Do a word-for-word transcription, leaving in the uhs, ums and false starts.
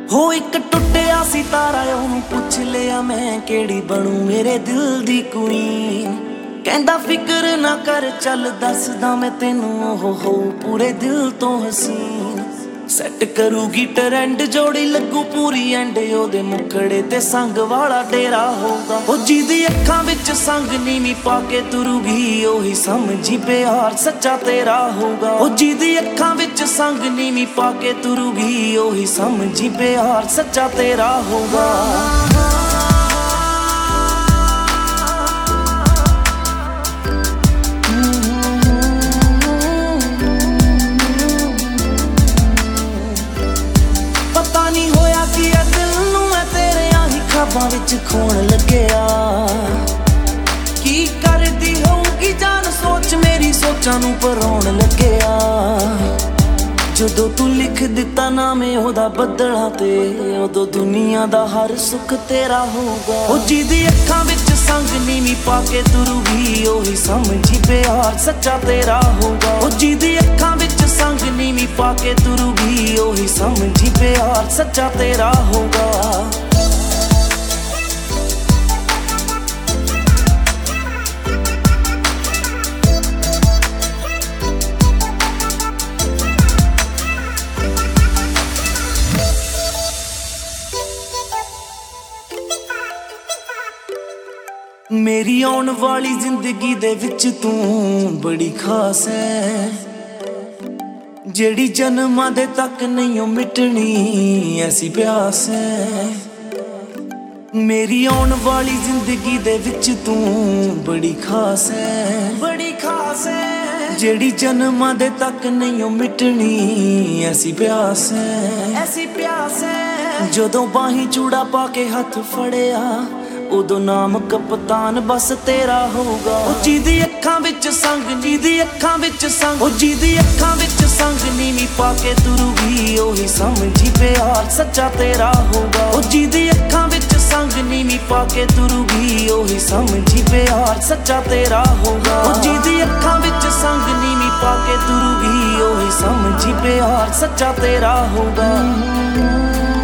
हो एक टुटिया सितारा ओनू पुछ लिया मैं केड़ी बनू मेरे दिल दी कुईन। कहंदा फिक्र ना कर चल दसदा मैं तेनू ओह हो पूरे दिल तो हसीन। सैट करूगी ट्रेंड जोड़ी लगू पूरी एंड ओदे मुखड़े ते संग वाला डेरा होगा। ओ जिदी अखां विच संग नीवी पाके तुरूगी ओही समझी प्यार सच्चा तेरा होगा। ओ जिदी अखां विच संग नीवी पाके तुरूगी ओही समझी प्यार सच्चा तेरा होगा। ख्वाबां विच खोण लग्या की करदी होगी जान सोच मेरी सोचां नू परोण लग्या। जदों तू लिख दिता नाम ओदा बदला ते उदों दुनिया दा हर सुख तेरा होगा। ओ जिदी अखां विच संग नीवी पाके तुरूगी ओही समझी प्यार सच्चा तेरा होगा। ओ जिदी अखां विच संग नीवी पाके तुरूगी ओही समझी प्यार सच्चा तेरा होगा। मेरी आने वाली जिंदगी दे विच तू बड़ी खास है, जेड़ी जन्मां दे तक नहीं मिटनी ऐसी प्यास है। मेरी आने वाली जिंदगी दे विच तू बड़ी खास है, बड़ी खास है, जेड़ी जन्मां दे तक नहीं मिटनी ऐसी प्यास है, ऐसी प्यास है। जदों बाही चूड़ा पाके हथ फड़िया उदों नाम कप्तान बस तेरा होगा। ओ जिदी अखां विच संग जिदी अखां विच संग ओ जिदी अखां विच संग नीवी पाके तुरूगी ओही समझी प्यार सच्चा तेरा होगा। ओ जिदी अखां विच संग नीवी पाके तुरूगी ओही समझी प्यार सच्चा तेरा होगा। ओ जिदी अखां विच संग नीवी पाके तुरूगी ओही समझी प्यार सच्चा तेरा होगा।